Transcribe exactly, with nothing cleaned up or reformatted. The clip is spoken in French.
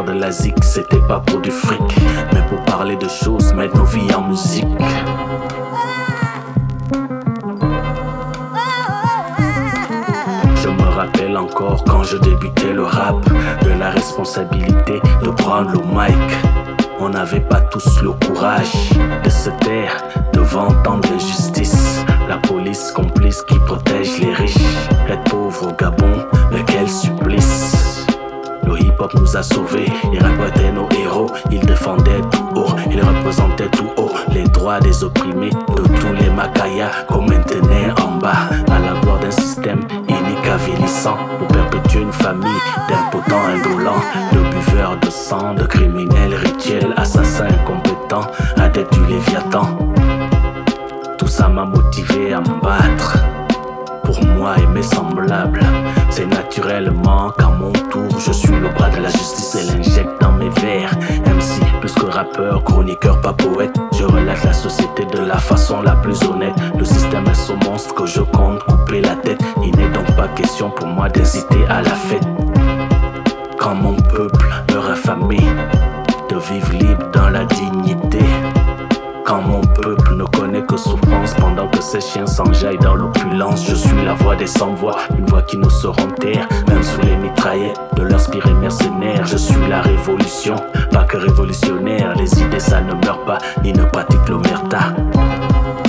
faire de la zik, c'était pas pour du fric, mais pour parler de choses, mettre nos vies en musique. Je me rappelle encore quand je débutais le rap, de la responsabilité de prendre le mic. On n'avait pas tous le courage de se taire devant tant d'injustice. La police complice qui protège les riches. Être pauvre au Gabon, mais quel supplice. Le hip-hop nous a sauvés, ils répétaient nos héros. Ils défendaient tout haut, ils représentaient tout haut les droits des opprimés de tous les Makaya qu'on maintenait en bas. À la gloire d'un système inique avilissant pour perpétuer une famille d'impotents indolents, de buveurs de sang, de criminels rituels, assassins incompétents, adeptes du Léviathan. Tout ça m'a motivé à me battre pour moi et mes semblables. C'est naturellement qu'à mon tour je suis le bras de la justice et l'injecte dans mes vers. M C plus que rappeur, chroniqueur, pas poète, je relate la société de la façon la plus honnête. Le système est ce monstre que je compte couper la tête. Il n'est donc pas question pour moi d'inciter à la fête. Quand mon peuple meurt affamé, de vivre libre dans la dignité. Quand mon peuple ne connaît que souffrance pendant que ses chiens s'enjaillent dans l'opulence. Je suis la voix des sans-voix, une voix qui nous sauront taire, même sous les mitraillettes de leurs spirits mercenaires. Je suis la révolution, pas que révolutionnaire. Les idées ça ne meurt pas, ni ne pratique l'omerta.